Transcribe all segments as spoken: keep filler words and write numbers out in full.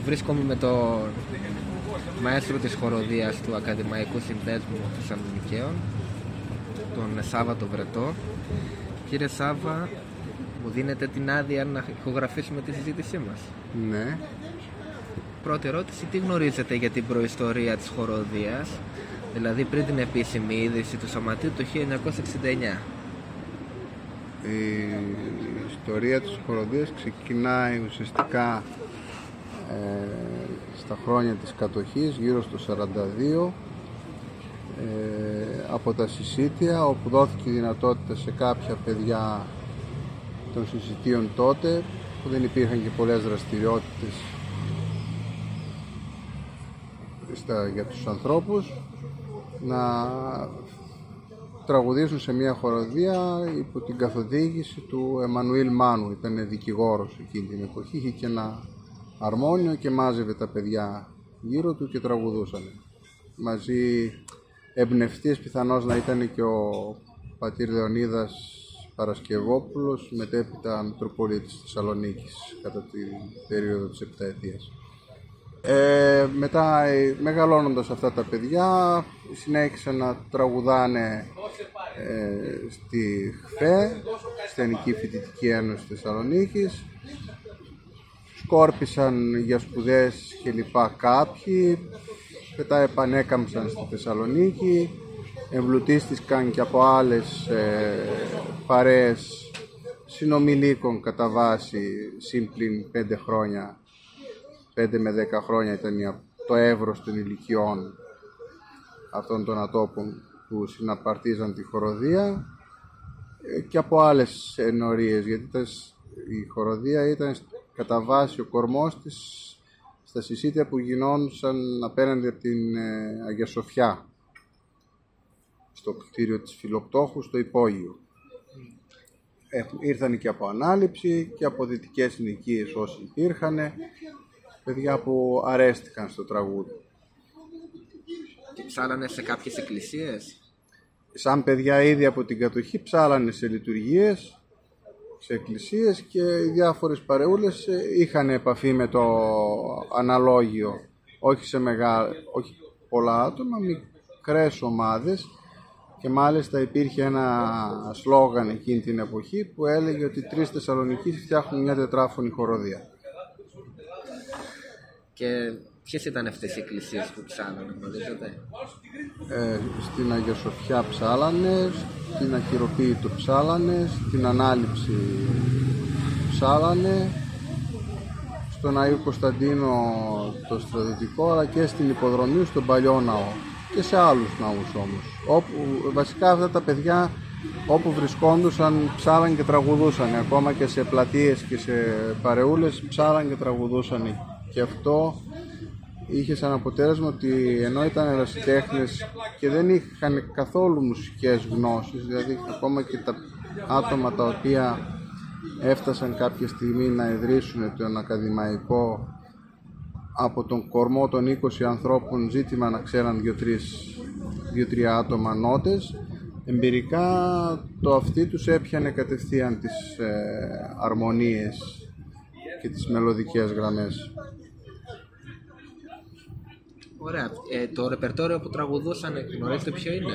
Βρίσκομαι με τον μαέστρο της χοροδίας του Ακαδημαϊκού Συνδέσμου Θεσσαλονικαίων, τον Σάββατο Βρετό. Κύριε Σάββα, μου δίνετε την άδεια να ηχογραφήσουμε τη συζήτησή μας? Ναι. Πρώτη ερώτηση, τι γνωρίζετε για την προϊστορία της χοροδίας, δηλαδή πριν την επίσημη ίδρυση του Σωματείου το χίλια εννιακόσια εξήντα εννιά? Η ιστορία της χοροδίας ξεκινάει ουσιαστικά ε, στα χρόνια της κατοχής, γύρω στο σαράντα δύο, ε, από τα συσίτια, όπου δόθηκε η δυνατότητα σε κάποια παιδιά των συσιτίων τότε, που δεν υπήρχαν και πολλές δραστηριότητες στα, για τους ανθρώπους, να τραγουδήσουν σε μια χοροδία υπό την καθοδήγηση του Εμμανουήλ Μάνου. Ήταν δικηγόρος εκείνη την εποχή, είχε και ένα αρμόνιο και μάζευε τα παιδιά γύρω του και τραγουδούσαν. Μαζί εμπνευστής πιθανώς να ήταν και ο πατήρ Λεωνίδας Παρασκευόπουλος, μετέπειτα Μητροπολίτης της Θεσσαλονίκης κατά την περίοδο της επταετίας. Ε, μετά, μεγαλώνοντας αυτά τα παιδιά, συνέχισαν να τραγουδάνε ε, στη ΧΦΕ, Χριστιανική Φοιτητική Ένωση Θεσσαλονίκης. Σκόρπισαν για σπουδές και λοιπά κάποιοι, μετά επανέκαμψαν στη Θεσσαλονίκη, εμπλουτίστηκαν και από άλλες ε, παρέες συνομιλίκων κατά βάση σύμπλην πέντε χρόνια. πέντε με δέκα χρόνια ήταν το εύρος των ηλικιών αυτών των ατόπων που συναπαρτίζαν τη χοροδία, και από άλλες ενορίες, γιατί η χοροδία ήταν κατά βάση ο κορμός της στα συσίτια που γινόντουσαν απέναντι από την Αγία Σοφιά, στο κτίριο της Φιλοπτώχου, στο υπόγειο. Ε, ήρθαν και από ανάληψη και από δυτικές συνοικίες όσοι υπήρχαν, παιδιά που αρέστηκαν στο τραγούδι. Και ψάλανε σε κάποιες εκκλησίες? Σαν παιδιά ήδη από την κατοχή ψάλανε σε λειτουργίες, σε εκκλησίες, και οι διάφορες παρεούλες είχαν επαφή με το αναλόγιο, όχι σε μεγάλα, όχι πολλά άτομα, μικρές ομάδες, και μάλιστα υπήρχε ένα σλόγαν εκείνη την εποχή που έλεγε ότι τρεις Θεσσαλονικείς φτιάχνουν μια τετράφωνη χοροδία. Και ποιες ήταν αυτές οι εκκλησίες που ψάλανε, γνωρίζετε? Ε, στην Αγία Σοφιά ψάλανε, στην Αχυροποίητο ψάλανε, στην Ανάληψη ψάλανε, στον Αΐο Κωνσταντίνο το στρατιωτικό, αλλά και στην Υποδρομίου, στον Παλιό Ναό, και σε άλλους ναούς όμως. Όπου, βασικά αυτά τα παιδιά όπου βρισκόντουσαν ψάλαν και τραγουδούσαν, ακόμα και σε πλατείες και σε παρεούλες ψάλαν και τραγουδούσαν. Και αυτό είχε σαν αποτέλεσμα ότι ενώ ήταν ερασιτέχνες και δεν είχαν καθόλου μουσικές γνώσεις, δηλαδή ακόμα και τα άτομα τα οποία έφτασαν κάποια στιγμή να ιδρύσουν τον Ακαδημαϊκό, από τον κορμό των είκοσι ανθρώπων ζήτημα να ξέραν δύο-τρία άτομα νότες, εμπειρικά το αυτί τους έπιανε κατευθείαν τις ε, αρμονίες και τις μελωδικές γραμμές. Ωραία. Ε, το ρεπερτόριο που τραγουδούσαν, γνωρίζετε ποιο είναι?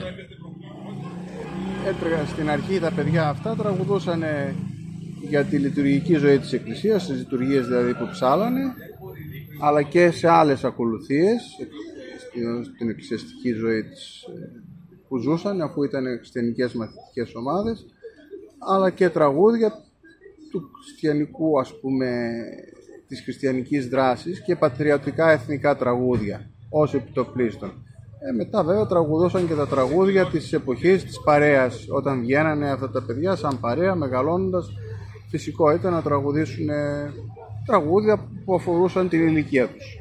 Έτρεγα στην αρχή τα παιδιά αυτά, τραγουδούσαν για τη λειτουργική ζωή της Εκκλησίας, στις λειτουργίες δηλαδή που ψάλανε, αλλά και σε άλλες ακολουθίες στην εκκλησιαστική ζωή της που ζούσαν, αφού ήταν χριστιανικές μαθητικές ομάδες, αλλά και τραγούδια του χριστιανικού, ας πούμε, της χριστιανικής δράσης, και πατριωτικά εθνικά τραγούδια ως επιτοπλίστων. Ε, μετά βέβαια τραγουδούσαν και τα τραγούδια της εποχής της παρέας, όταν βγαίνανε αυτά τα παιδιά σαν παρέα μεγαλώνοντας, φυσικό ήταν να τραγουδήσουν ε, τραγούδια που αφορούσαν την ηλικία τους.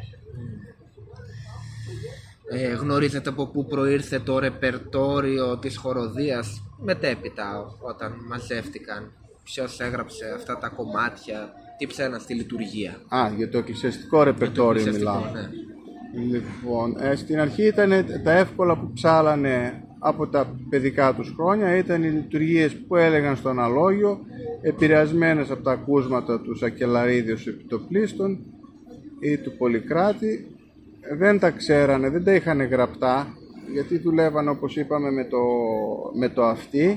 Ε, γνωρίζετε από πού προήρθε το ρεπερτόριο της χοροδίας μετέπειτα, όταν μαζεύτηκαν? Ποιος έγραψε αυτά τα κομμάτια, τι ψέναν στη λειτουργία? Α, για το εκκλησιαστικό ρεπερτόριο μιλάμε. Ναι. Λοιπόν, ε, στην αρχή ήταν τα εύκολα που ψάλανε από τα παιδικά τους χρόνια, ήταν οι λειτουργίες που έλεγαν στο αναλόγιο, επηρεασμένες από τα ακούσματα του Σακελαρίδιος επιτοπλίστων, ή του Πολυκράτη δεν τα ξέρανε, δεν τα είχαν γραπτά, γιατί δουλεύανε, όπως είπαμε, με το, με το αυτί.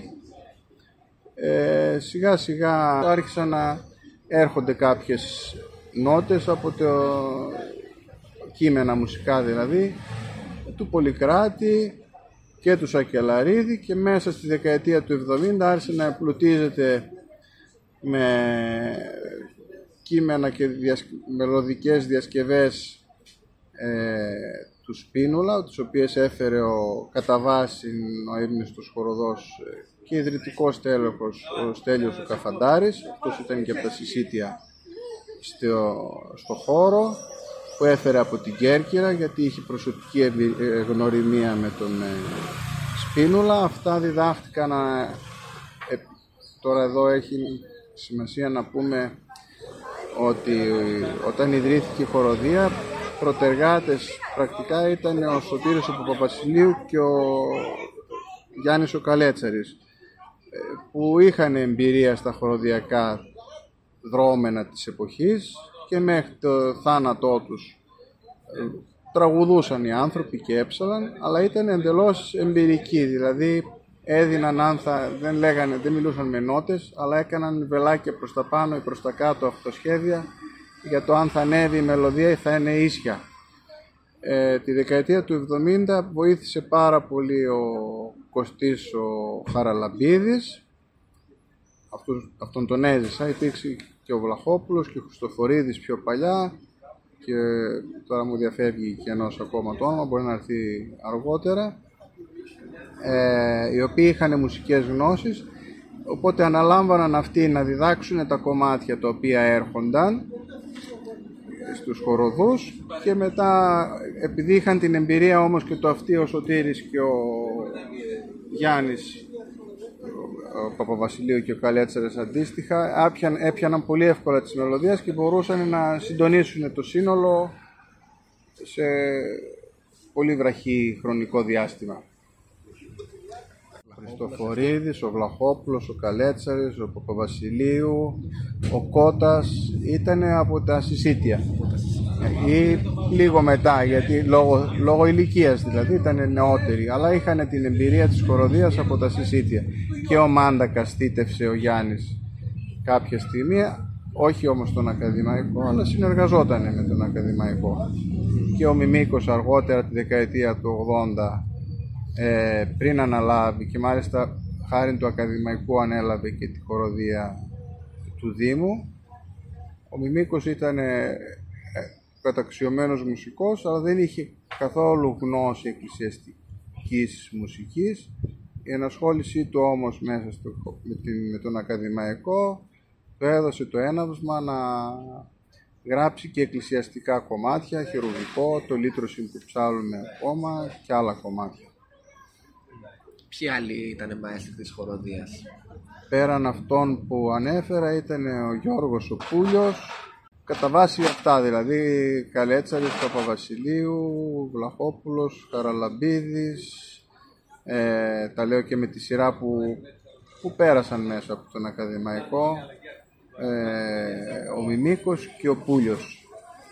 Ε, σιγά σιγά άρχισαν να έρχονται κάποιες νότες από το κείμενα μουσικά, δηλαδή του Πολυκράτη και του Σακελαρίδη, και μέσα στη δεκαετία του εβδομήντα άρχισε να εμπλουτίζεται με κείμενα και διασκ... μελωδικές διασκευές ε, του Σπίνουλα, τις οποίες έφερε ο κατά βάση ο ύμνηστος χοροδός και ιδρυτικός τέλεχος ο Στέλιος ο Καφαντάρης. Αυτός ήταν και από τα Σισίτια στο, στο χώρο, που έφερε από την Κέρκυρα, γιατί είχε προσωπική γνωριμία με τον ε, Σπίνουλα. Αυτά διδάχτηκαν. Ε, τώρα εδώ έχει σημασία να πούμε ότι όταν ιδρύθηκε η χοροδία, πρωτεργάτες πρακτικά ήταν ο Σωτήρης ο Παπαβασιλείου και ο Γιάννης ο Καλέτσαρης, που είχαν εμπειρία στα χοροδιακά δρόμενα της εποχής, και μέχρι το θάνατό τους τραγουδούσαν οι άνθρωποι και έψαλαν, αλλά ήταν εντελώς εμπειρικοί, δηλαδή έδιναν άνθα, δεν, λέγανε, δεν μιλούσαν με νότες, αλλά έκαναν βελάκια προς τα πάνω ή προς τα κάτω αυτοσχέδια για το αν θα ανέβει η μελωδία ή θα είναι ίσια. Ε, τη δεκαετία του εβδομήντα βοήθησε πάρα πολύ ο Κωστής ο Χαραλαμπίδης, αυτούς, αυτόν τον έζησα. Υπήρξε και ο Βλαχόπουλος και ο Χριστοφορίδης πιο παλιά, και τώρα μου διαφεύγει και ενός ακόμα το όνομα, μπορεί να έρθει αργότερα, ε, οι οποίοι είχαν μουσικές γνώσεις, οπότε αναλάμβαναν αυτοί να διδάξουν τα κομμάτια τα οποία έρχονταν στους χοροδούς, και μετά, επειδή είχαν την εμπειρία όμως και το αυτί ο Σωτήρης και ο Γιάννης ο Παπαβασιλείου και ο Καλέτσαρης αντίστοιχα, έπιαν, έπιαναν πολύ εύκολα τις μελωδίες και μπορούσαν να συντονίσουν το σύνολο σε πολύ βραχύ χρονικό διάστημα. Ο Χριστοφορίδης, ο Βλαχόπουλος, ο Καλέτσαρης, ο Παπαβασιλείου, ο Κώτας ήταν από τα Σισίτια ή λίγο μετά, γιατί λόγω, λόγω ηλικίας δηλαδή ήταν νεότεροι, αλλά είχαν την εμπειρία της χοροδίας από τα Σισίτια. Και ο Μάντακας στήτευσε ο Γιάννης κάποια στιγμή, όχι όμως τον Ακαδημαϊκό, αλλά συνεργαζόταν με τον Ακαδημαϊκό. Και ο Μιμίκος αργότερα τη δεκαετία του ογδόντα, ε, πριν αναλάβει, και μάλιστα χάρη του Ακαδημαϊκού ανέλαβε και τη χοροδία του Δήμου. Ο Μιμίκος ήταν ε, καταξιωμένος μουσικός, αλλά δεν είχε καθόλου γνώση εκκλησιαστικής μουσικής. Η ενασχόλησή του όμως μέσα στο, με, την, με τον Ακαδημαϊκό το έδωσε το έναυσμα να γράψει και εκκλησιαστικά κομμάτια, χερουβικό, το λύτρωσιν που ψάλλουμε ακόμα και άλλα κομμάτια. Ποιοι άλλοι ήταν μαέστροι της χοροδίας? Πέραν αυτών που ανέφερα ήταν ο Γιώργος ο Πούλιος, κατά βάση αυτά δηλαδή, Καλέτσαρης, Παπαβασιλείου, Βλαχόπουλος, Χαραλαμπίδης, ε, τα λέω και με τη σειρά που, που πέρασαν μέσα από τον Ακαδημαϊκό, ε, ο Μιμίκος και ο Πούλιος.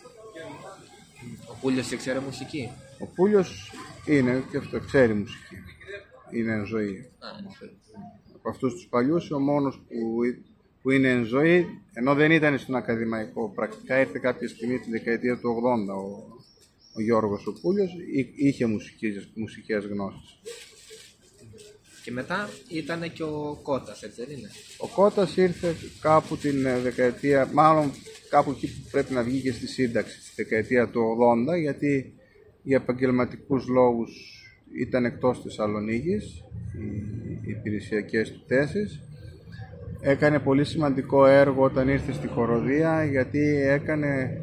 Ο Πούλιος ξέρει μουσική? Ο Πούλιος είναι και αυτό, ξέρει μουσική, είναι εν ζωή. Από αυτούς τους παλιούς ο μόνος που, που είναι εν ζωή, ενώ δεν ήταν στον Ακαδημαϊκό, πρακτικά ήρθε κάποια στιγμή τη δεκαετία του ογδόντα ο, ο Γιώργος ο Πούλιος, είχε μουσικές, μουσικές γνώσεις. Και μετά ήταν και ο Κώτας, έτσι δεν είναι? Ο Κώτας ήρθε κάπου την δεκαετία, μάλλον κάπου εκεί που πρέπει να βγει και στη σύνταξη, στη δεκαετία του ογδόντα, γιατί για επαγγελματικούς λόγους ήταν εκτός Θεσσαλονίκης, οι υπηρεσιακές του θέσεις. Έκανε πολύ σημαντικό έργο όταν ήρθε στη χοροδία, γιατί έκανε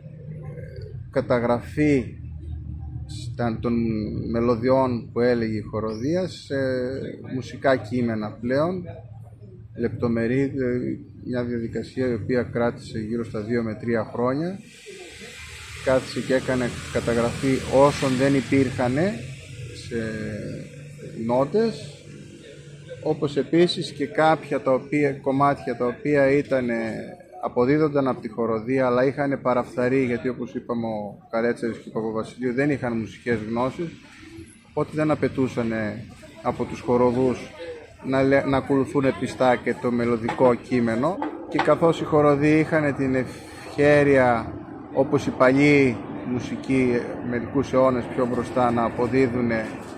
καταγραφή των μελωδιών που έλεγε η χοροδία σε μουσικά κείμενα πλέον, λεπτομερή, μια διαδικασία η οποία κράτησε γύρω στα δύο με τρία χρόνια. Κάθισε και έκανε καταγραφή όσων δεν υπήρχαν σε νότες, όπως επίσης και κάποια τα οποία, κομμάτια τα οποία ήταν αποδίδονταν από τη χοροδία, αλλά είχαν παραφθαρεί, γιατί όπως είπαμε ο Καλέτσαρης και ο Παπαβασιλείου δεν είχαν μουσικές γνώσεις, οπότε δεν απαιτούσαν από τους χοροδούς να, να ακολουθούν πιστά και το μελωδικό κείμενο, και καθώς οι χοροδοί είχαν την ευχέρεια, όπως οι παλιοί μουσικοί μερικούς αιώνες πιο μπροστά, να αποδίδουν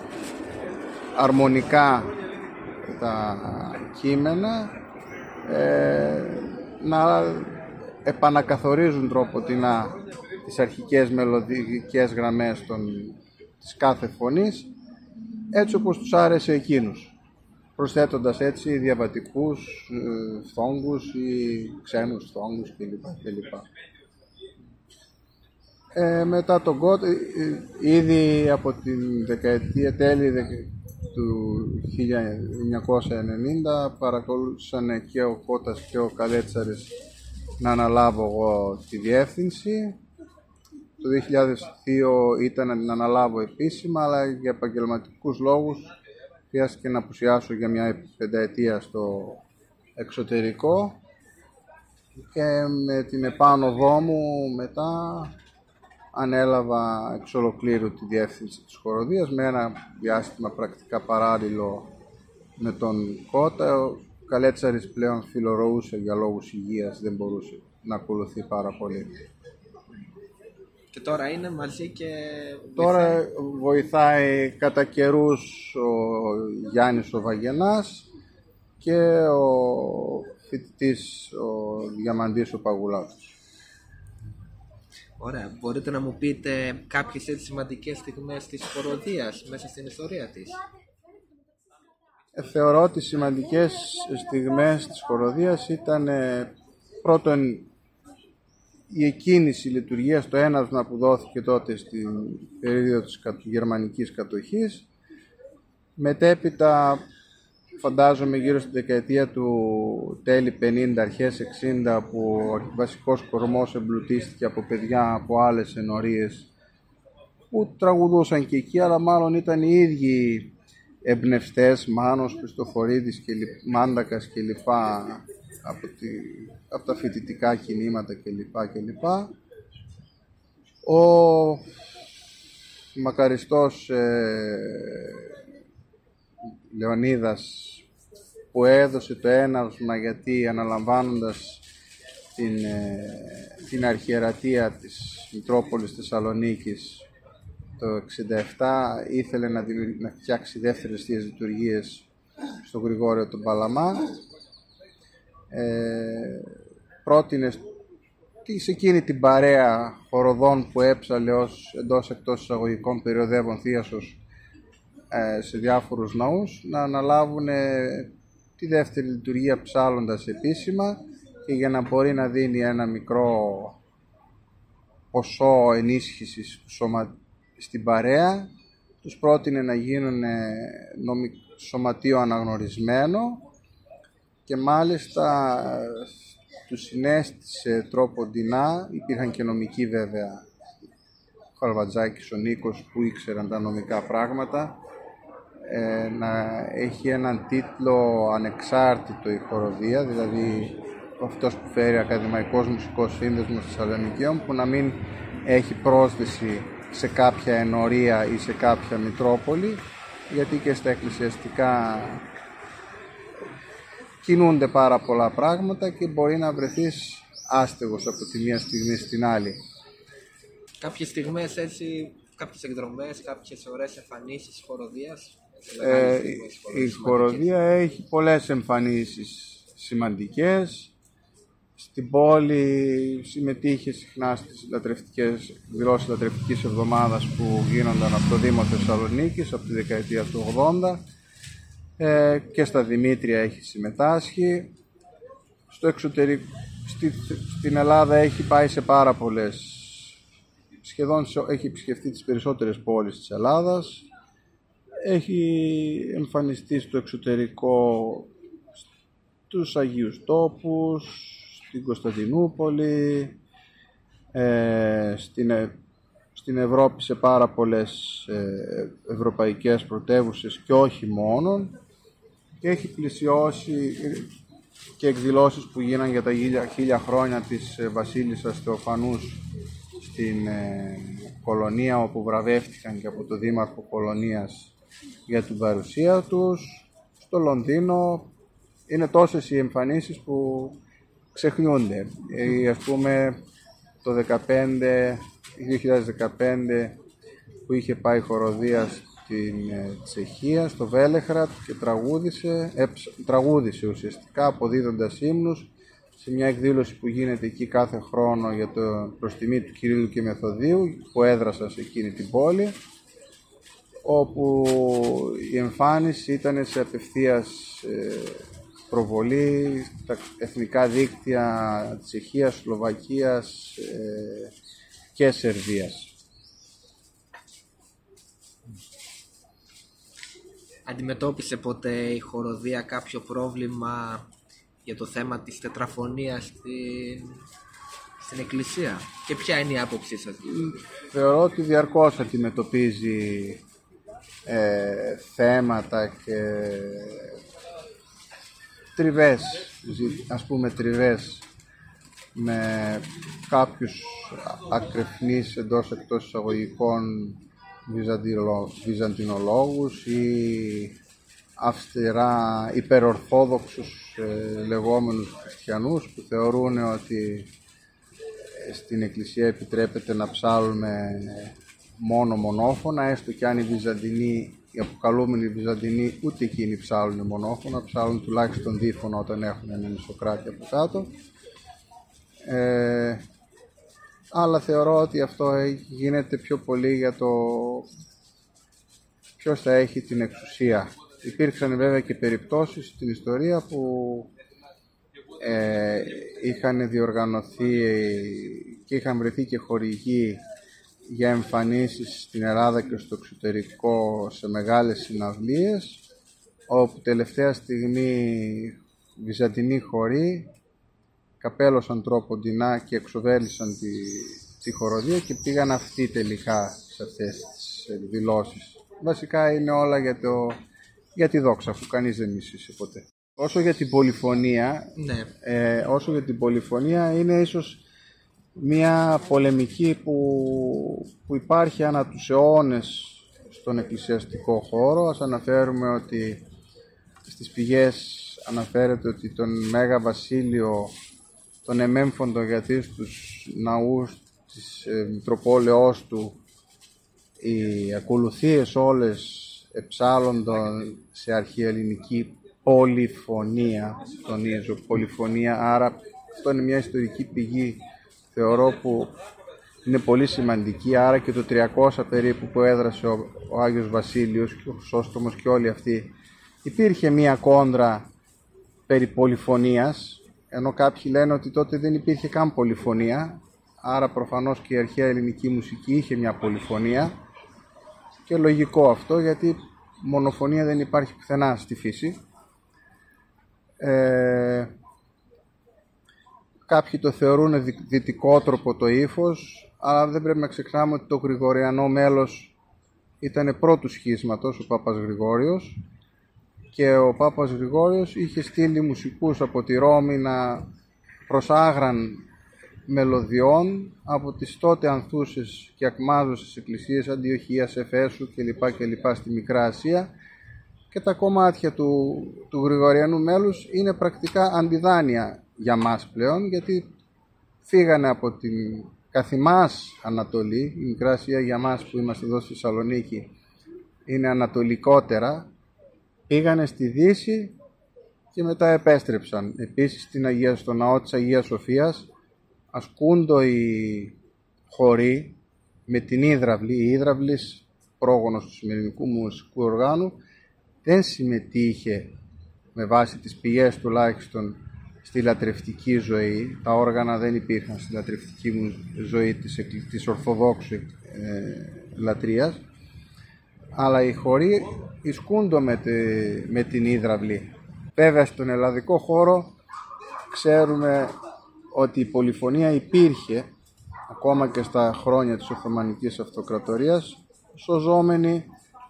αρμονικά τα κείμενα, ε, να επανακαθορίζουν τρόποτινά τις αρχικές μελωδικές γραμμές των, της κάθε φωνής, έτσι όπως τους άρεσε εκείνους, προσθέτοντας έτσι διαβατικούς ε, φθόγκους ή ξένους φθόγκους κλπ. κλπ. Ε, μετά τον Κότ, ε, ήδη από την δεκαετία τέλη του χίλια εννιακόσια ενενήντα παρακολούθησαν και ο Κώτας και ο Καλέτσαρης να αναλάβω εγώ τη διεύθυνση. Το δύο χιλιάδες δύο ήταν να την αναλάβω επίσημα, αλλά για επαγγελματικούς λόγους χρειάστηκε να απουσιάσω για μια πενταετία στο εξωτερικό, και με την επάνωδό μου μετά ανέλαβα εξ ολοκλήρου τη διεύθυνση της χοροδίας, με ένα διάστημα πρακτικά παράλληλο με τον Κώτα. Ο Καλέτσαρης πλέον φιλορροούσε για λόγους υγείας, δεν μπορούσε να ακολουθεί πάρα πολύ. Και τώρα είναι μαζί και τώρα βοηθάει. βοηθάει κατά καιρούς ο Γιάννης ο Βαγενάς και ο φοιτητής ο Διαμαντής ο Παγουλάτος. Ωραία. Μπορείτε να μου πείτε κάποιες έτσι σημαντικές στιγμές της χοροδίας μέσα στην ιστορία της? Ε, θεωρώ ότι σημαντικές στιγμές της χοροδίας ήταν ε, πρώτον η εκκίνηση λειτουργίας, το έναυσμα που δόθηκε τότε στην περίοδο της γερμανικής κατοχής. Μετέπειτα φαντάζομαι γύρω στην δεκαετία του τέλη πενήντα, αρχές εξήντα, που ο βασικός κορμός εμπλουτίστηκε από παιδιά από άλλες ενορίες που τραγουδούσαν και εκεί, αλλά μάλλον ήταν οι ίδιοι εμπνευστές, Μάνος, Χριστοφορίδης και Μάντακας και λοιπά, από, τη, από τα φοιτητικά κινήματα και λοιπά και λοιπά. Ο μακαριστός ε, Λεωνίδας, που έδωσε το έναυσμα, γιατί αναλαμβάνοντας την, ε, την αρχιερατεία της Μητρόπολης Θεσσαλονίκης το εξήντα επτά, ήθελε να, να φτιάξει δεύτερες θείες λειτουργίες στον Γρηγόριο τον Παλαμά. Ε, πρότεινε σε εκείνη την παρέα χοροδών που έψαλε ως εντός εκτός εισαγωγικών περιοδεύων θείασος ε, σε διάφορους ναούς, να αναλάβουν ε, τη δεύτερη λειτουργία ψάλλοντας επίσημα, και για να μπορεί να δίνει ένα μικρό ποσό ενίσχυσης σωμα... στην παρέα, τους πρότεινε να γίνουν νομι... σωματείο αναγνωρισμένο, και μάλιστα τους συνέστησε τρόποντινά, υπήρχαν και νομικοί βέβαια, ο Χαλβατζάκης, ο Νίκος, που ήξεραν τα νομικά πράγματα, ε, να έχει έναν τίτλο ανεξάρτητο η χοροδία, δηλαδή αυτός που φέρει Ακαδημαϊκός Μουσικός Σύνδεσμος Θεσσαλονικαίων, που να μην έχει πρόσθεση σε κάποια ενορία ή σε κάποια Μητρόπολη, γιατί και στα εκκλησιαστικά κινούνται πάρα πολλά πράγματα και μπορεί να βρεθείς άστεγος από τη μία στιγμή στην άλλη. Κάποιες στιγμές έτσι, κάποιες εκδρομές, κάποιες ωραίες εμφανίσεις χοροδίας? Ε, η χοροδία έχει πολλές εμφανίσεις σημαντικές. Στην πόλη συμμετείχε συχνά στις λατρευτικές εκδηλώσεις λατρευτικής εβδομάδας που γίνονταν από το Δήμο Θεσσαλονίκης από τη δεκαετία του ογδόντα, ε, και στα Δημήτρια έχει συμμετάσχει. Στο εξωτερικό, στη, στην Ελλάδα έχει πάει σε πάρα πολλές, σχεδόν έχει επισκεφτεί τις περισσότερες πόλεις της Ελλάδας. Έχει εμφανιστεί στο εξωτερικό, στους Αγίους Τόπους, στην Κωνσταντινούπολη, ε, στην, στην Ευρώπη σε πάρα πολλές ε, ευρωπαϊκές πρωτεύουσες και όχι μόνον, και έχει πλησιώσει και εκδηλώσεις που γίναν για τα χίλια χρόνια της βασίλισσας Θεοφανούς στην ε, Κολωνία, όπου βραβεύτηκαν και από το Δήμαρχο Κολωνίας για την παρουσία τους. Στο Λονδίνο είναι τόσες οι εμφανίσεις που ξεχνιούνται. Ε, ας πούμε το δύο χιλιάδες δεκαπέντε που είχε πάει χοροδία στην Τσεχία, στο Βέλεχραντ, και τραγούδισε, ε, τραγούδισε ουσιαστικά αποδίδοντας ύμνους σε μια εκδήλωση που γίνεται εκεί κάθε χρόνο για το προς τιμή του Κυρίλλου και Μεθοδίου, που έδρασα σε εκείνη την πόλη, όπου η εμφάνιση ήταν σε απευθείας ε, προβολή στα εθνικά δίκτυα Τσεχίας, Σλοβακίας ε, και Σερβίας. Αντιμετώπισε ποτέ η χοροδία κάποιο πρόβλημα για το θέμα της τετραφωνίας στην, στην εκκλησία, και ποια είναι η άποψή σας? Θεωρώ ότι διαρκώς αντιμετωπίζει ε, θέματα και τριβές, ας πούμε τριβές με κάποιους ακρεφνείς εντός εκτός εισαγωγικών βυζαντινολόγους ή αυστηρά υπερορθόδοξους ε, λεγόμενους χριστιανούς, που θεωρούν ότι στην εκκλησία επιτρέπεται να ψάλλουμε μόνο μονόφωνα, έστω και αν οι Βυζαντινοί, οι αποκαλούμενοι Βυζαντινοί, ούτε εκείνοι ψάλλουν μονόφωνα, ψάλλουν τουλάχιστον δίφωνα όταν έχουν έναν Ισοκράτη από κάτω. Ε, αλλά θεωρώ ότι αυτό γίνεται πιο πολύ για το ποιος θα έχει την εξουσία. Υπήρξαν βέβαια και περιπτώσεις στην ιστορία που ε, είχαν διοργανωθεί και είχαν βρεθεί και χορηγοί για εμφανίσεις στην Ελλάδα και στο εξωτερικό σε μεγάλες συναυλίες, όπου τελευταία στιγμή βυζαντινοί χοροί καπέλωσαν τρόποντινά και εξοβέλησαν τη, τη χοροδία και πήγαν αυτοί τελικά σε αυτές τις εκδηλώσεις. Βασικά είναι όλα για, το, για τη δόξα, που κανείς δεν μισήσε ποτέ. Όσο για την πολυφωνία, ναι. ε, όσο για την πολυφωνία είναι ίσως μια πολεμική που, που υπάρχει ανά τους αιώνες στον εκκλησιαστικό χώρο. Ας αναφέρουμε ότι στις πηγές αναφέρεται ότι τον Μέγα Βασίλειο τον εμέμφοντο, γιατί στους ναούς της ε, Μητροπόλεως του οι ακολουθίες όλες εψάλλονταν σε αρχαιοελληνική πολυφωνία, τονίζω πολυφωνία, άρα αυτό είναι μια ιστορική πηγή, θεωρώ, που είναι πολύ σημαντική. Άρα και το τριακόσια περίπου που έδρασε ο, ο Άγιος Βασίλειος και ο Χρυσόστομος και όλοι αυτοί, υπήρχε μια κόντρα περί πολυφωνίας, ενώ κάποιοι λένε ότι τότε δεν υπήρχε καν πολυφωνία, άρα προφανώς και η αρχαία ελληνική μουσική είχε μια πολυφωνία, και λογικό αυτό, γιατί μονοφωνία δεν υπάρχει πουθενά στη φύση. Ε, κάποιοι το θεωρούν δυτικότροπο το ύφος, αλλά δεν πρέπει να ξεχνάμε ότι το γρηγοριανό μέλος ήταν πρώτου σχίσματος, ο Πάπας Γρηγόριος, και ο Πάπας Γρηγόριος είχε στείλει μουσικούς από τη Ρώμη να προσάγραν μελωδιών από τις τότε ανθούσες και ακμάζωσες εκκλησίες Αντιοχίας, Εφέσου κλπ. κλπ. Στη Μικρά Ασία, και τα κομμάτια του, του Γρηγοριανού μέλους είναι πρακτικά αντιδάνεια για μας πλέον, γιατί φύγανε από την καθημάς Ανατολή. Η Μικρά Ασία για μας που είμαστε εδώ στη Θεσσαλονίκη είναι ανατολικότερα, πήγανε στη Δύση και μετά επέστρεψαν. Επίσης στην Αγία, στο ναό της Αγίας Σοφίας ασκούντο οι χοροί με την ύδραυλη. Η ύδραυλης, πρόγονος του σημερινικού μουσικού οργάνου, δεν συμμετείχε με βάση τις πηγές τουλάχιστον στη λατρευτική ζωή. Τα όργανα δεν υπήρχαν στη λατρευτική ζωή της, της Ορθοδόξου ε, λατρείας, αλλά οι χοροί ισκούντο με, τη, με την ύδραυλη. Βέβαια στον ελλαδικό χώρο ξέρουμε ότι η πολυφωνία υπήρχε ακόμα και στα χρόνια της Οθωμανικής Αυτοκρατορίας, σωζόμενη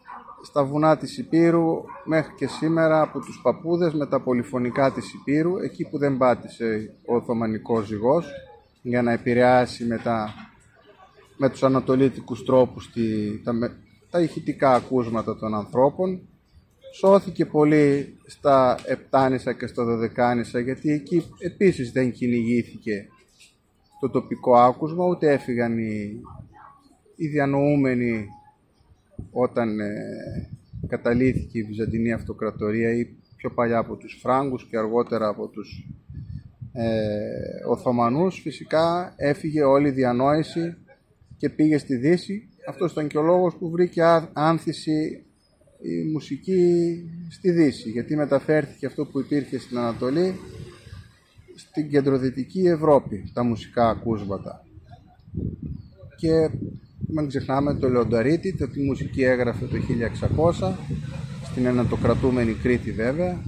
στα βουνά της Ηπείρου μέχρι και σήμερα από τους παππούδες με τα πολυφωνικά της Ηπείρου, εκεί που δεν πάτησε ο Οθωμανικός ζυγός για να επηρεάσει με, τα, με τους ανατολίτικους τρόπους τη, τα, τα ηχητικά ακούσματα των ανθρώπων. Σώθηκε πολύ στα Επτάνησα και στα Δωδεκάνησα, γιατί εκεί επίσης δεν κυνηγήθηκε το τοπικό άκουσμα, ούτε έφυγαν οι, οι διανοούμενοι όταν ε, καταλήθηκε η Βυζαντινή Αυτοκρατορία, ή πιο παλιά από τους Φράγκους και αργότερα από τους ε, Οθωμανούς. Φυσικά έφυγε όλη η διανόηση και πήγε στη Δύση. Αυτός ήταν και ο λόγος που βρήκε άνθηση η μουσική στη Δύση, γιατί μεταφέρθηκε αυτό που υπήρχε στην Ανατολή στην κεντροδυτική Ευρώπη, τα μουσικά ακούσματα. Και μην ξεχνάμε το Λεονταρίτη, το τη μουσική έγραφε το χίλια εξακόσια στην ενατοκρατούμενη Κρήτη βέβαια,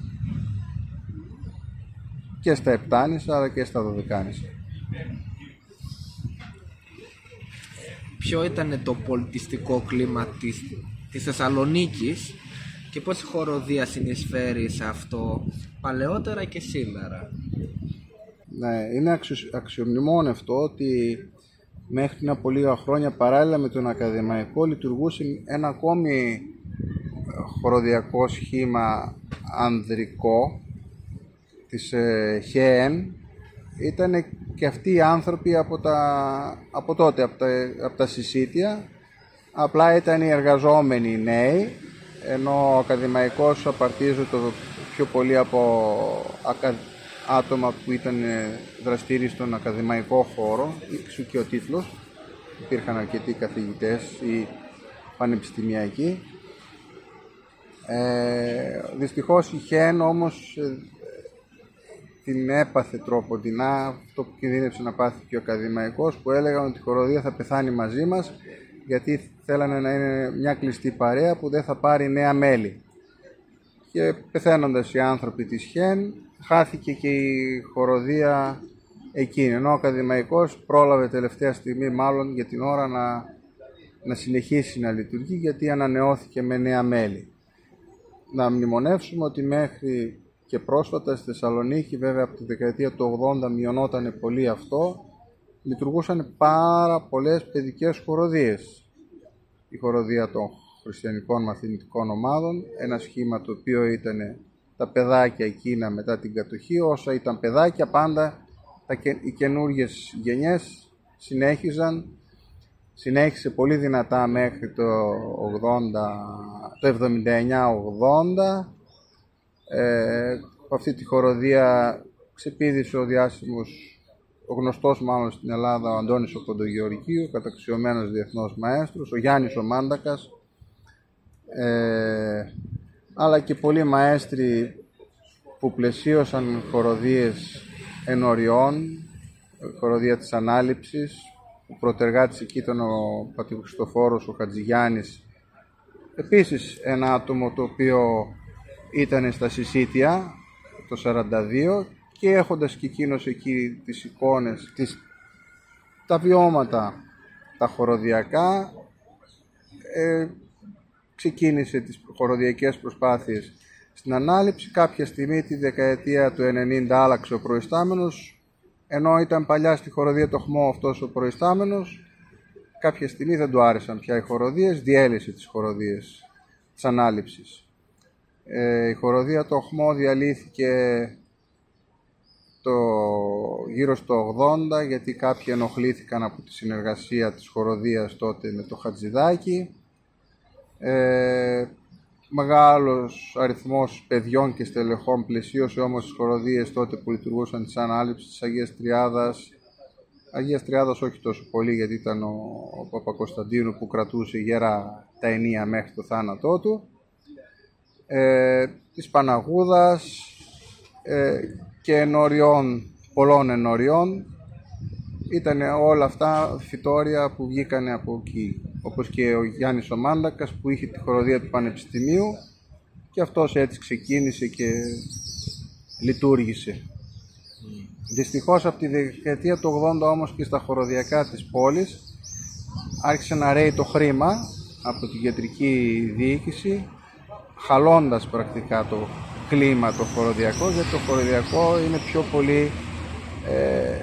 και στα Επτάνησα αλλά και στα Δωδεκάνησα. Ποιο ήταν το πολιτιστικό κλίμα της, της Θεσσαλονίκης και πώς η χοροδία συνεισφέρει σε αυτό παλαιότερα και σήμερα? Ναι, είναι αξιο, αξιομνημόνευτο ότι μέχρι από λίγα χρόνια, παράλληλα με τον ακαδημαϊκό, λειτουργούσε ένα ακόμη χοροδιακό σχήμα ανδρικό της ε, ΧΕΕΝ. Ήταν και αυτοί οι άνθρωποι από, τα, από τότε, από τα, από τα συσίτια, απλά ήταν οι εργαζόμενοι νέοι, ενώ ο ακαδημαϊκός απαρτίζεται πιο πολύ από ακα, άτομα που ήταν δραστήριοι στον ακαδημαϊκό χώρο, εξού και ο τίτλος. Υπήρχαν αρκετοί καθηγητές ή πανεπιστημιακοί. Ε, δυστυχώς η ΧΕΕΝ όμως ε, την έπαθε τρόποντινά αυτό που κινδύνευσε να πάθει και ο ακαδημαϊκός, που έλεγαν ότι η χοροδία θα πεθάνει μαζί μας, γιατί θέλανε να είναι μια κλειστή παρέα που δεν θα πάρει νέα μέλη. Και πεθαίνοντας οι άνθρωποι της ΧΕΕΝ, χάθηκε και η χοροδία εκείνη, ενώ ο ακαδημαϊκός πρόλαβε τελευταία στιγμή, μάλλον για την ώρα, να, να συνεχίσει να λειτουργεί, γιατί ανανεώθηκε με νέα μέλη. Να μνημονεύσουμε ότι μέχρι και πρόσφατα στη Θεσσαλονίκη, βέβαια από τη δεκαετία του ογδόντα μειωνόταν πολύ αυτό, λειτουργούσαν πάρα πολλές παιδικές χοροδίες. Η χοροδία των χριστιανικών μαθητικών ομάδων, ένα σχήμα το οποίο ήταν τα παιδάκια εκείνα μετά την κατοχή. Όσα ήταν παιδάκια, πάντα τα, οι καινούργιες γενιές συνέχιζαν, συνέχισε πολύ δυνατά μέχρι το, ογδόντα, το εβδομήντα εννιά ογδόντα. Ε, από αυτή τη χοροδία ξεπήδησε ο διάσημος, ο γνωστός μάλλον στην Ελλάδα, ο Αντώνης ο Κοντογεωργίου, καταξιωμένος διεθνός μαέστρος, ο Γιάννης ο Μάντακας, ε, αλλά και πολλοί μαέστροι που πλαισίωσαν χοροδίες ενωριών, χοροδία της Ανάληψης, ο πρωτεργάτης εκεί ήταν ο Πατριχριστοφόρος ο Χατζηγιάννης, επίσης ένα άτομο το οποίο ήταν στα Συσίτια το σαράντα δύο, και έχοντας και εκείνος εκεί τις εικόνες, τις, τα βιώματα τα χοροδιακά, ε, ξεκίνησε τις χοροδιακές προσπάθειες στην Ανάληψη. Κάποια στιγμή τη δεκαετία του ενενήντα άλλαξε ο προϊστάμενος, ενώ ήταν παλιά στη χοροδία το Χμό αυτός ο προϊστάμενος. Κάποια στιγμή δεν του άρεσαν πια οι χοροδίες, διέλυσε τις χοροδίες της Ανάληψης. Ε, η χοροδία το Χμό διαλύθηκε το, γύρω στο ογδόντα, γιατί κάποιοι ενοχλήθηκαν από τη συνεργασία της χοροδίας τότε με το Χατζηδάκι. Ε, μεγάλος αριθμός παιδιών και στελεχών πλαισίωσε όμως τις χοροδίες τότε που λειτουργούσαν της Ανάληψης της Αγίας Τριάδας. Αγίας Τριάδας όχι τόσο πολύ, γιατί ήταν ο, ο Παπακοσταντίνου που κρατούσε γερά τα ενία μέχρι το θάνατό του. Ε, της Παναγούδας ε, και ενωριών, πολλών ενωριών. Ήταν όλα αυτά φυτόρια που βγήκαν από εκεί, όπως και ο Γιάννης ο Μάντακας που είχε τη χοροδία του Πανεπιστημίου, και αυτός έτσι ξεκίνησε και λειτουργήσε. Mm. Δυστυχώς από τη δεκαετία του ογδόντα όμως και στα χοροδιακά της πόλης άρχισε να ρέει το χρήμα από την κεντρική διοίκηση, χαλώντας πρακτικά το κλίμα το χοροδιακό, γιατί το χοροδιακό είναι πιο πολύ ε,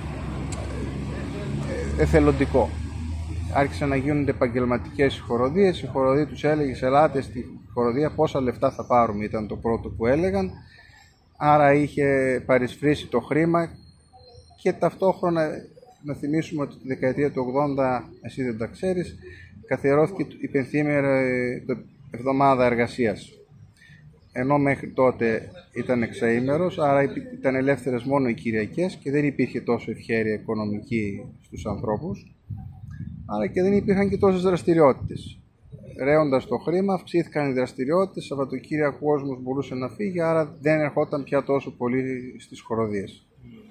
εθελοντικό. Άρχισαν να γίνονται επαγγελματικές οι χοροδίες, η χοροδία τους έλεγε ελάτε στη χοροδία πόσα λεφτά θα πάρουμε, ήταν το πρώτο που έλεγαν, άρα είχε παρισφρήσει το χρήμα και ταυτόχρονα να θυμίσουμε ότι τη δεκαετία του ογδόντα, εσύ δεν τα ξέρεις, καθιερώθηκε η πενθήμερη εβδομάδα εργασίας. Ενώ μέχρι τότε ήταν εξαήμερος, άρα ήταν ελεύθερες μόνο οι Κυριακές και δεν υπήρχε τόσο ευχέρεια οικονομική στους ανθρώπους, άρα και δεν υπήρχαν και τόσες δραστηριότητες. Ρέοντας το χρήμα, αυξήθηκαν οι δραστηριότητες, Σαββατοκύριακο ο κόσμος μπορούσε να φύγει, άρα δεν ερχόταν πια τόσο πολύ στις χοροδίες.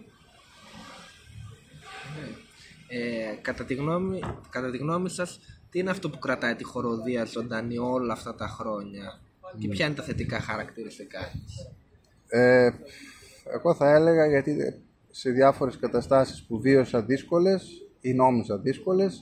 Ε, κατά, τη γνώμη, κατά τη γνώμη σας, τι είναι αυτό που κρατάει τη χοροδία ζωντανή όλα αυτά τα χρόνια και ποια είναι τα θετικά χαρακτηριστικά της? Ε, εγώ θα έλεγα, γιατί σε διάφορες καταστάσεις που βίωσα δύσκολες ή νόμιζα δύσκολες,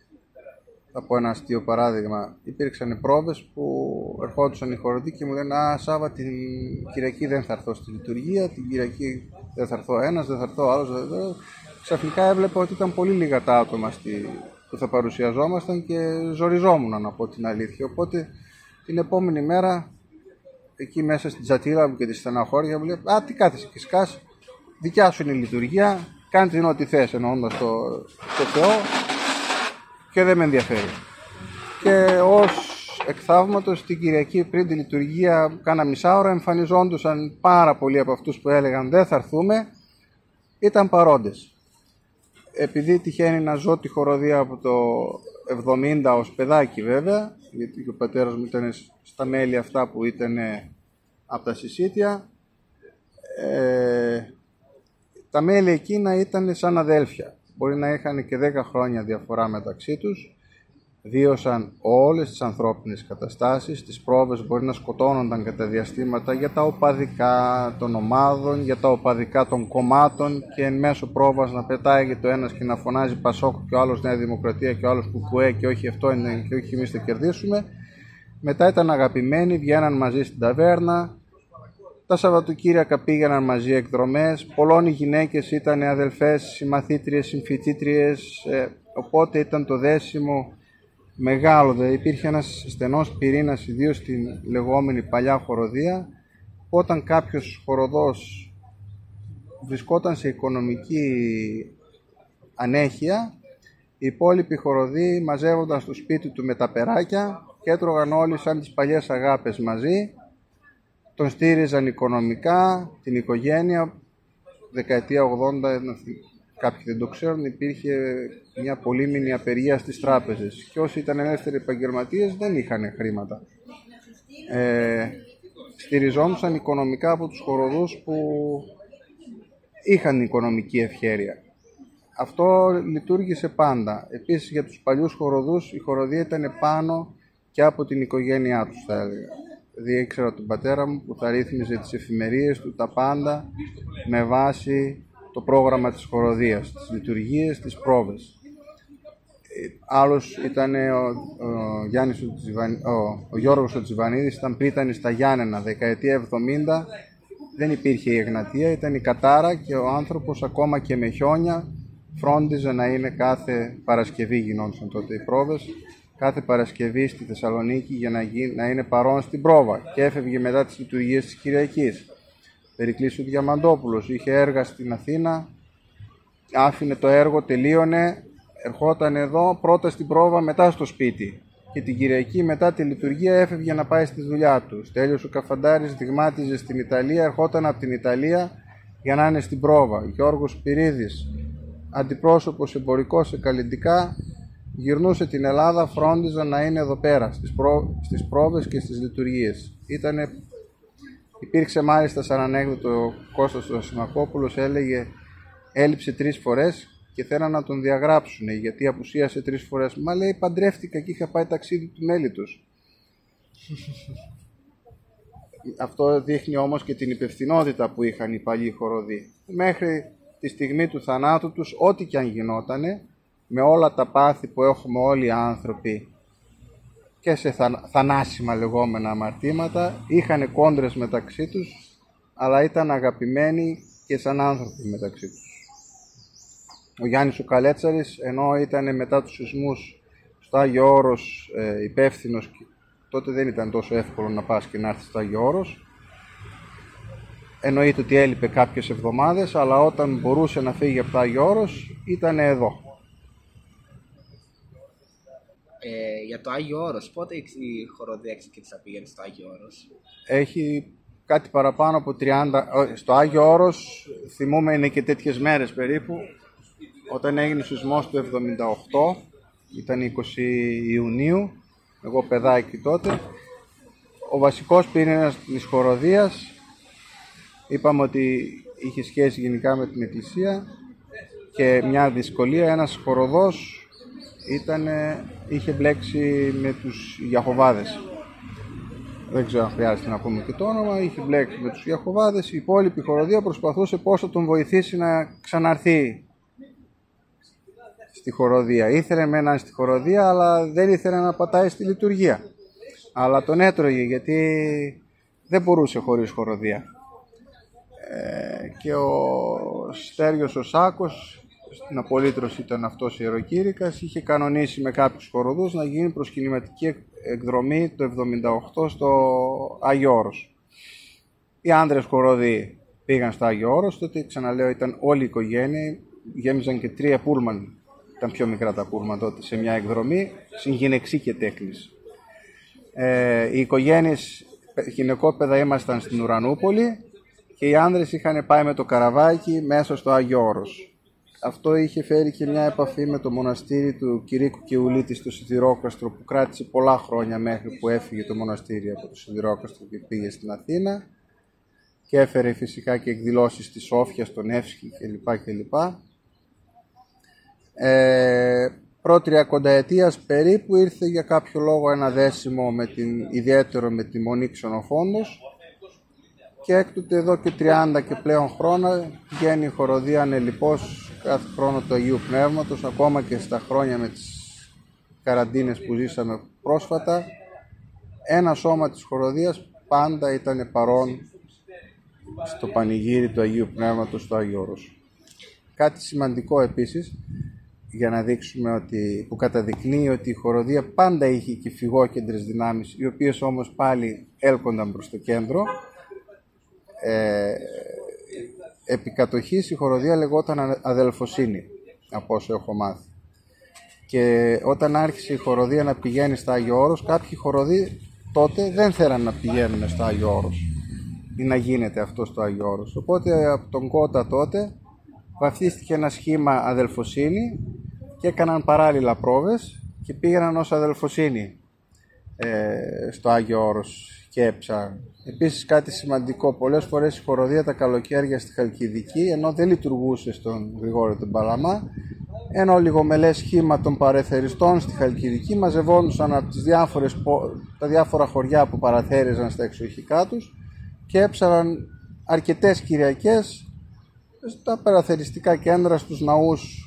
θα πω ένα αστείο παράδειγμα, υπήρξαν πρόβες που ερχόντουσαν οι χοροδοί και μου λένε «Α, Σάβα, την Κυριακή δεν θα έρθω στη λειτουργία, την Κυριακή δεν θα έρθω ένας, δεν θα έρθω άλλος». Δεν θα έρθω. Ξαφνικά έβλεπα ότι ήταν πολύ λίγα τα άτομα στη, που θα παρουσιαζόμασταν και ζοριζόμουν, να πω την αλήθεια. Οπότε την επόμενη μέρα, εκεί μέσα στην τζατίλα μου και τη στεναχώρια μου λέει «Α, τι κάθεσαι και σκάς, δικιά σου είναι η λειτουργία, κάνε την ό,τι θες», εννοώντας το, το Θεό, και δεν με ενδιαφέρει. Και ως εκ θαύματος την Κυριακή πριν τη λειτουργία, κάνα μισά ώρα, εμφανιζόντουσαν πάρα πολλοί από αυτούς που έλεγαν «Δεν θα έρθουμε», ήταν παρόντες. Επειδή τυχαίνει να ζω τη χοροδία από το εβδομήντα ως παιδάκι βέβαια, γιατί ο πατέρας μου ήταν στα μέλη αυτά που ήταν από τα Σισίτια, ε, τα μέλη εκείνα ήταν σαν αδέλφια. Μπορεί να είχαν και δέκα χρόνια διαφορά μεταξύ τους, βίωσαν όλες τις ανθρώπινες καταστάσεις, τις πρόβες μπορεί να σκοτώνονταν κατά διαστήματα για τα οπαδικά των ομάδων, για τα οπαδικά των κομμάτων και εν μέσω πρόβας να πετάει το ένας και να φωνάζει Πασόκ και ο άλλος Νέα Δημοκρατία και ο άλλος Κουκουέ και όχι αυτό είναι και όχι εμείς θα κερδίσουμε. Μετά ήταν αγαπημένοι, βγαίναν μαζί στην ταβέρνα, τα Σαββατοκύριακα πήγαιναν μαζί εκδρομές, πολλών οι γυναίκες ήταν αδελφές, συμμαθήτριες, συμφοιτήτριες, ε, οπότε ήταν το δέσιμο μεγάλο, δηλαδή υπήρχε ένας στενός πυρήνας, ιδίως στην λεγόμενη παλιά χοροδία. Όταν κάποιος χοροδός βρισκόταν σε οικονομική ανέχεια, οι υπόλοιποι χοροδοί μαζεύονταν στο σπίτι του με τα περάκια και έτρωγαν όλοι σαν τις παλιές αγάπες μαζί, τον στήριζαν οικονομικά, την οικογένεια. Δεκαετία ογδόντα, κάποιοι δεν το ξέρουν, υπήρχε μια πολύμηνη απεργία στις τράπεζες και όσοι ήταν ελεύθεροι επαγγελματίες δεν είχαν χρήματα. Ε, στηριζόντουσαν οικονομικά από τους χοροδούς που είχαν οικονομική ευχέρεια. Αυτό λειτουργήσε πάντα. Επίσης για τους παλιούς χοροδούς η χοροδία ήταν πάνω και από την οικογένειά τους, θα έλεγα. Δηλαδή ήξερα τον πατέρα μου που θα ρύθμιζε τις εφημερίες του, τα πάντα με βάση το πρόγραμμα της χοροδίας, τις λειτουργίες, τις πρόβες. Άλλος ήταν ο, ο, Γιάννης, ο, ο, ο Γιώργος ο Τσιβανίδης, ήταν πρίτανης στα Γιάννενα, δεκαετία εβδομήντα, δεν υπήρχε η Εγνατία, ήταν η Κατάρα και ο άνθρωπος ακόμα και με χιόνια φρόντιζε να είναι κάθε Παρασκευή, γινόντουσαν τότε οι πρόβες, κάθε Παρασκευή στη Θεσσαλονίκη για να, γι, να είναι παρόν στην πρόβα και έφευγε μετά τις λειτουργίες της Κυριακής. Περικλής ο Διαμαντόπουλος είχε έργα στην Αθήνα, άφηνε το έργο, τελείωνε, ερχόταν εδώ πρώτα στην πρόβα, μετά στο σπίτι και την Κυριακή μετά τη λειτουργία έφευγε να πάει στη δουλειά του. Στέλιος ο Καφαντάρης δειγμάτιζε στην Ιταλία, ερχόταν από την Ιταλία για να είναι στην πρόβα. Γιώργος Σπυρίδης, αντιπρόσωπος εμπορικός σε καλλιντικά, γυρνούσε την Ελλάδα, φρόντιζε να είναι εδώ πέρα στις, προ... στις πρόβες και στις λειτουργίες. Ήτανε... Υπήρξε μάλιστα σαν ανέκδοτο ο Κώστας ο Ασημακόπουλος, έλεγε έλειψε τρεις φορές και θέλαν να τον διαγράψουν γιατί απουσίασε τρεις φορές. Μα λέει παντρεύτηκα και είχα πάει ταξίδι του μέλιτος. Αυτό δείχνει όμως και την υπευθυνότητα που είχαν οι παλιοί χοροδοί. Μέχρι τη στιγμή του θανάτου τους, ό,τι και αν γινότανε, με όλα τα πάθη που έχουμε όλοι οι άνθρωποι και σε θα, θανάσιμα λεγόμενα αμαρτήματα. Είχαν κόντρες μεταξύ τους, αλλά ήταν αγαπημένοι και σαν άνθρωποι μεταξύ τους. Ο Γιάννης ο Καλέτσαρης, ενώ ήταν μετά τους σεισμούς στο Άγιο Όρος ε, υπεύθυνος, τότε δεν ήταν τόσο εύκολο να πας και να έρθεις στο Άγιο Όρος. Εννοείται ότι έλειπε κάποιες εβδομάδες, αλλά όταν μπορούσε να φύγει από το Άγιο Όρος ήταν εδώ. Ε, για το Άγιο Όρος, πότε η χοροδία ξεκίνησε να πηγαίνει στο Άγιο Όρος? Έχει κάτι παραπάνω από τριάντα. Στο Άγιο Όρος, θυμούμαι, είναι και τέτοιες μέρες περίπου, όταν έγινε ο σεισμός του εβδομήντα οκτώ, ήταν είκοσι Ιουνίου, εγώ παιδάκι τότε. Ο βασικός πυρήνας της χοροδίας, είπαμε ότι είχε σχέση γενικά με την Εκκλησία, και μια δυσκολία, ένας χοροδός ήταν, είχε μπλέξει με τους Ιαχωβάδες. Δεν ξέρω αν χρειάζεται να πούμε και το όνομα. Είχε μπλέξει με τους Ιαχωβάδες. Η υπόλοιπη χοροδία προσπαθούσε πώς θα τον βοηθήσει να ξαναρθεί στη χοροδία. Ήθελε με να είναι στη χοροδία, αλλά δεν ήθελε να πατάει στη λειτουργία. Αλλά τον έτρωγε, γιατί δεν μπορούσε χωρίς χοροδία. Ε, και ο Στέριος ο Σάκος, στην απολύτρωση ήταν αυτός ιεροκήρυκας, είχε κανονίσει με κάποιους χοροδούς να γίνει προσκυνηματική εκδρομή το εβδομήντα οκτώ στο Άγιο Όρος. Οι άντρες χοροδοί πήγαν στο Άγιο Όρος, τότε ξαναλέω ήταν όλη η οικογένεια, γέμιζαν και τρία πούλμαν, ήταν πιο μικρά τα πούλμαν τότε, σε μια εκδρομή, συγγυνεξή και τέκνης. Ε, οι οικογένειες γυναικόπαιδα ήμασταν στην Ουρανούπολη και οι άνδρες είχαν πάει με το καραβάκι μέσα στο Άγιο Όρος. Αυτό είχε φέρει και μια επαφή με το μοναστήρι του Κηρύκου και Ουλίτη στο Σιδηρόκαστρο, που κράτησε πολλά χρόνια μέχρι που έφυγε το μοναστήρι από το Σιδηρόκαστρο και πήγε στην Αθήνα, και έφερε φυσικά και εκδηλώσεις στη Σόφια, στον Εύσκη κλπ. κλπ. Ε, προ τριακονταετίας περίπου ήρθε για κάποιο λόγο ένα δέσιμο με την, ιδιαίτερο με τη Μονή Ξενοφόντος, και έκτοτε εδώ και τριάντα και πλέον χρόνια βγαίνει η χοροδία ανελιπώς κάθε χρόνο του Αγίου Πνεύματος, ακόμα και στα χρόνια με τις καραντίνες που ζήσαμε πρόσφατα. Ένα σώμα της χοροδίας πάντα ήταν παρόν στο πανηγύρι του Αγίου Πνεύματος στο Άγιο Όρος. Κάτι σημαντικό επίσης, για να δείξουμε ότι, που καταδεικνύει ότι η χοροδία πάντα είχε και φυγόκεντρες δυνάμεις, οι οποίες όμως πάλι έλκονταν προς το κέντρο. Ε, επικατοχής η χοροδία λεγόταν αδελφοσύνη, από όσο έχω μάθει. Και όταν άρχισε η χοροδία να πηγαίνει στα Άγιο Όρος, κάποιοι χοροδοί τότε δεν θέλαν να πηγαίνουν στο Άγιο Όρος ή να γίνεται αυτό στο Άγιο Όρος. Οπότε από τον Κώτα τότε βαφτίστηκε ένα σχήμα αδελφοσύνη και έκαναν παράλληλα πρόβες και πήγαιναν ως αδελφοσύνη ε, στο Άγιο Όρος και έψαν. Επίσης κάτι σημαντικό, πολλές φορές η χοροδία τα καλοκαίρια στη Χαλκιδική, ενώ δεν λειτουργούσε στον Γρηγόριο τον Παλαμά, ένα ολιγομελές σχήμα των παρεθεριστών στη Χαλκιδική μαζευόντουσαν από τις διάφορες, τα διάφορα χωριά που παραθέριζαν στα εξοχικά τους και έψαραν αρκετές Κυριακές στα παραθεριστικά κέντρα, στους ναούς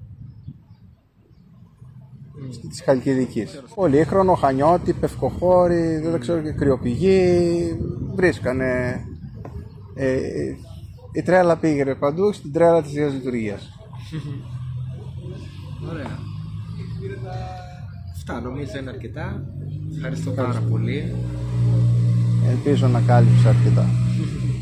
της Χαλκιδικής. Πολύχρονο, Χανιώτη, Πευκοχώρη, δεν ξέρω, και Κρυοπηγή, βρίσκανε. Ε, η τρέλα πήγαινε παντού, στην τρέλα της Θείας Λειτουργίας. Ωραία. Αυτά νομίζω είναι αρκετά. Ευχαριστώ πάρα πολύ. Ελπίζω να κάλυψα αρκετά.